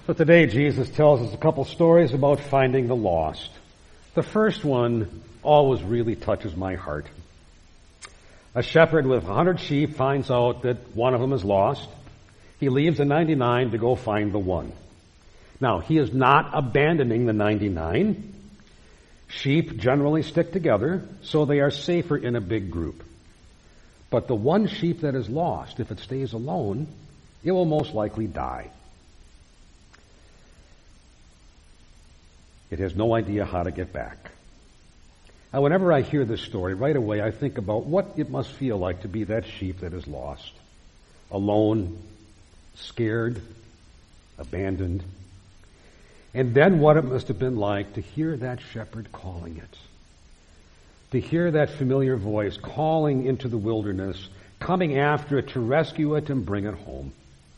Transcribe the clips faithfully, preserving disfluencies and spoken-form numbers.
So today Jesus tells us a couple stories about finding the lost. The first one always really touches my heart. A shepherd with a hundred sheep finds out that one of them is lost. He leaves the ninety-nine to go find the one. Now, he is not abandoning the ninety-nine. Sheep generally stick together, so they are safer in a big group. But the one sheep that is lost, if it stays alone, it will most likely die. It has no idea how to get back. Now, whenever I hear this story, right away I think about what it must feel like to be that sheep that is lost. Alone, scared, abandoned. And then what it must have been like to hear that shepherd calling it. To hear that familiar voice calling into the wilderness, coming after it to rescue it and bring it home.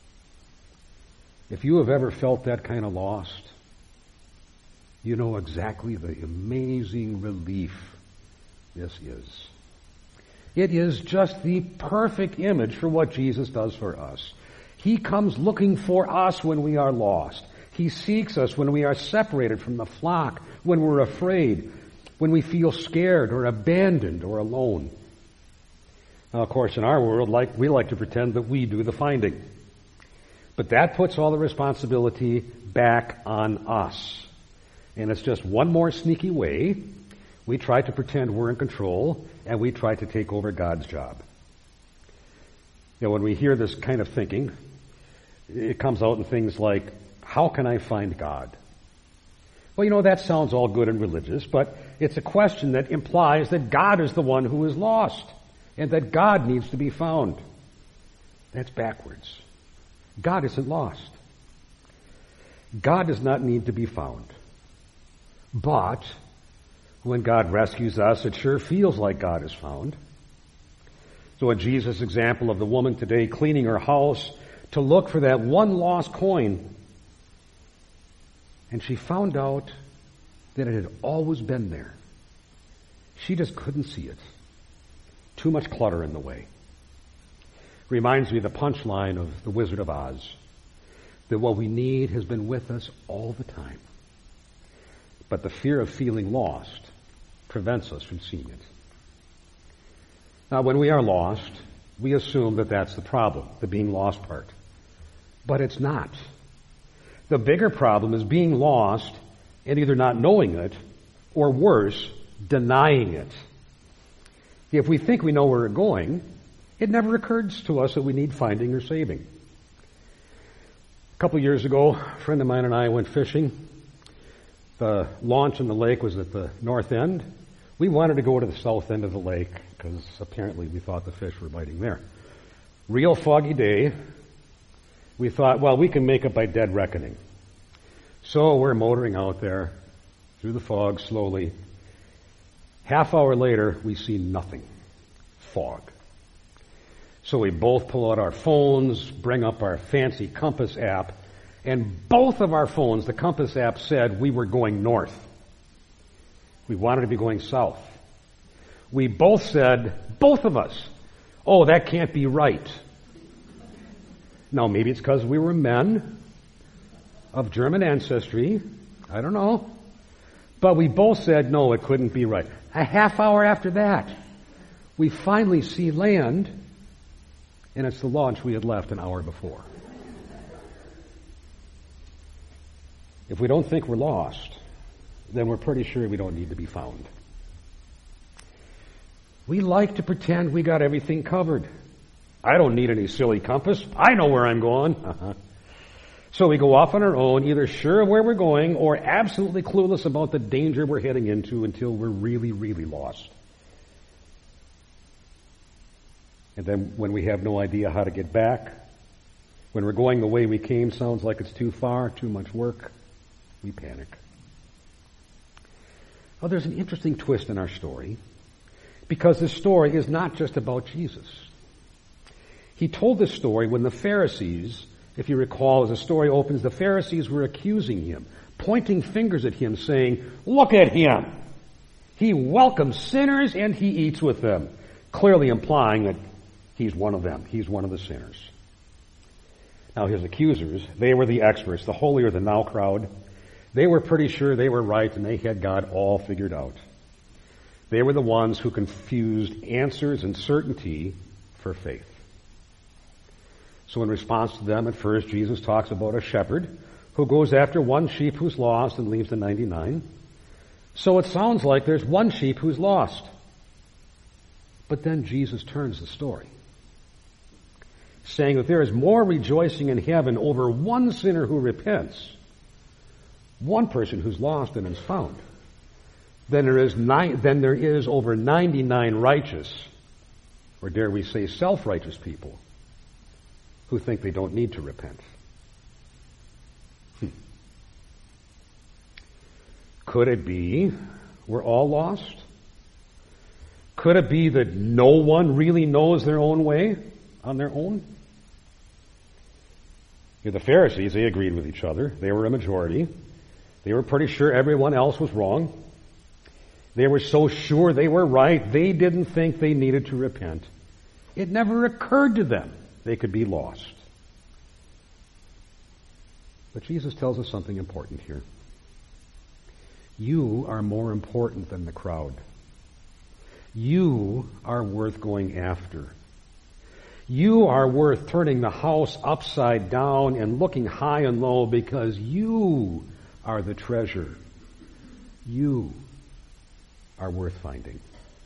If you have ever felt that kind of lost, you know exactly the amazing relief this is. It is just the perfect image for what Jesus does for us. He comes looking for us when we are lost. He seeks us when we are separated from the flock, when we're afraid, when we feel scared or abandoned or alone. Now, of course, in our world, like we like to pretend that we do the finding. But that puts all the responsibility back on us. And it's just one more sneaky way we try to pretend we're in control and we try to take over God's job. You know, when we hear this kind of thinking, it comes out in things like, how can I find God? Well, you know, that sounds all good and religious, but it's a question that implies that God is the one who is lost and that God needs to be found. That's backwards. God isn't lost. God does not need to be found. But when God rescues us, it sure feels like God is found. So in Jesus' example of the woman today cleaning her house to look for that one lost coin, and she found out that it had always been there. She just couldn't see it. Too much clutter in the way. Reminds me of the punchline of The Wizard of Oz, that what we need has been with us all the time. But the fear of feeling lost prevents us from seeing it. Now, when we are lost, we assume that that's the problem, the being lost part. But it's not. The bigger problem is being lost and either not knowing it, or worse, denying it. If we think we know where we're going, it never occurs to us that we need finding or saving. A couple years ago, a friend of mine and I went fishing. The launch in the lake was at the north end. We wanted to go to the south end of the lake because apparently we thought the fish were biting there. Real foggy day. We thought, well, we can make it by dead reckoning. So we're motoring out there through the fog slowly. Half hour later, we see nothing. Fog. So we both pull out our phones, bring up our fancy compass app, and both of our phones, the compass app said we were going north. We wanted to be going south. We both said, both of us, oh, that can't be right. Now, maybe it's because we were men of German ancestry. I don't know. But we both said, no, it couldn't be right. A half hour after that, we finally see land, and it's the launch we had left an hour before. If we don't think we're lost, then we're pretty sure we don't need to be found. We like to pretend we got everything covered. I don't need any silly compass. I know where I'm going. Uh-huh. So we go off on our own, either sure of where we're going or absolutely clueless about the danger we're heading into until we're really, really lost. And then when we have no idea how to get back, when we're going the way we came sounds like it's too far, too much work, we panic. Well, there's an interesting twist in our story, because this story is not just about Jesus. He told this story when the Pharisees, if you recall, as the story opens, the Pharisees were accusing him, pointing fingers at him, saying, look at him. He welcomes sinners and he eats with them, clearly implying that he's one of them. He's one of the sinners. Now his accusers, they were the experts, the holier than thou crowd. They were pretty sure they were right and they had God all figured out. They were the ones who confused answers and certainty for faith. So in response to them, at first, Jesus talks about a shepherd who goes after one sheep who's lost and leaves the ninety-nine. So it sounds like there's one sheep who's lost. But then Jesus turns the story, saying that there is more rejoicing in heaven over one sinner who repents, one person who's lost and is found, than there is nine, than there is over ninety-nine righteous, or dare we say self-righteous people who think they don't need to repent. Hmm. Could it be we're all lost? Could it be that no one really knows their own way on their own? Here, the Pharisees, they agreed with each other. They were a majority. They were pretty sure everyone else was wrong. They were so sure they were right, they didn't think they needed to repent. It never occurred to them they could be lost. But Jesus tells us something important here. You are more important than the crowd. You are worth going after. You are worth turning the house upside down and looking high and low because you are the treasure. You are worth finding.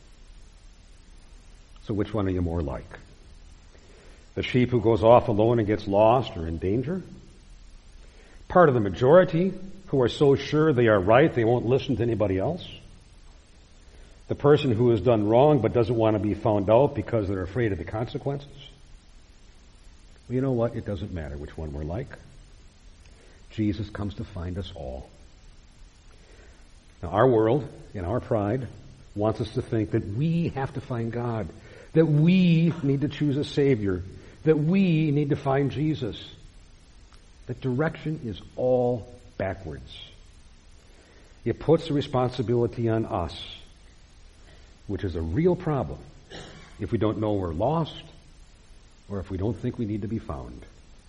So which one are you more like? The sheep who goes off alone and gets lost or in danger? Part of the majority who are so sure they are right they won't listen to anybody else? The person who has done wrong but doesn't want to be found out because they're afraid of the consequences? Well, you know what? It doesn't matter which one we're like. Jesus comes to find us all. Now, our world, in our pride, wants us to think that we have to find God, that we need to choose a Savior, that we need to find Jesus. The direction is all backwards. It puts the responsibility on us, which is a real problem if we don't know we're lost or if we don't think we need to be found.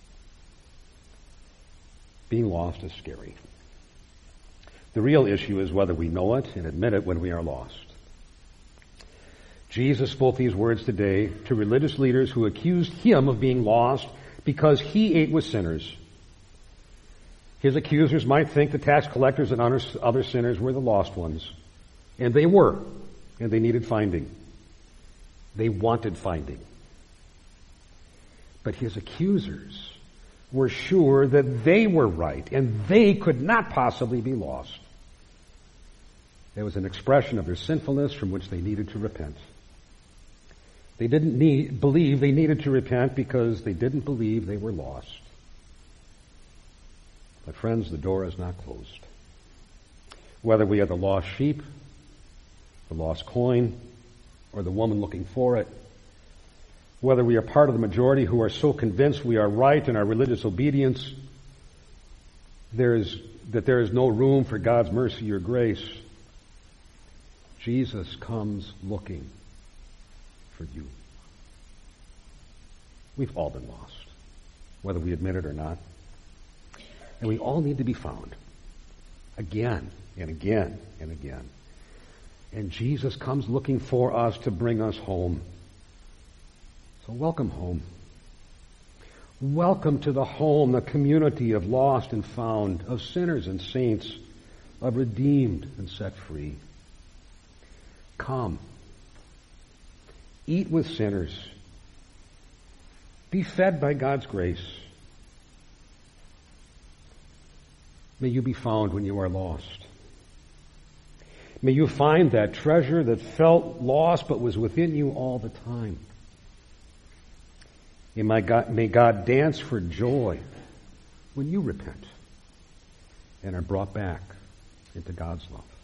Being lost is scary. The real issue is whether we know it and admit it when we are lost. Jesus spoke these words today to religious leaders who accused him of being lost because he ate with sinners. His accusers might think the tax collectors and other sinners were the lost ones. And they were. And they needed finding. They wanted finding. But his accusers were sure that they were right and they could not possibly be lost. There was an expression of their sinfulness from which they needed to repent. They didn't need, believe they needed to repent because they didn't believe they were lost. But friends, the door is not closed. Whether we are the lost sheep, the lost coin, or the woman looking for it, whether we are part of the majority who are so convinced we are right in our religious obedience, there is, that there is no room for God's mercy or grace, Jesus comes looking for you. We've all been lost, whether we admit it or not. And we all need to be found again and again and again. And Jesus comes looking for us to bring us home. So welcome home. Welcome to the home, the community of lost and found, of sinners and saints, of redeemed and set free. Come. Eat with sinners. Be fed by God's grace. May you be found when you are lost. May you find that treasure that felt lost but was within you all the time. May God, may God dance for joy when you repent and are brought back into God's love.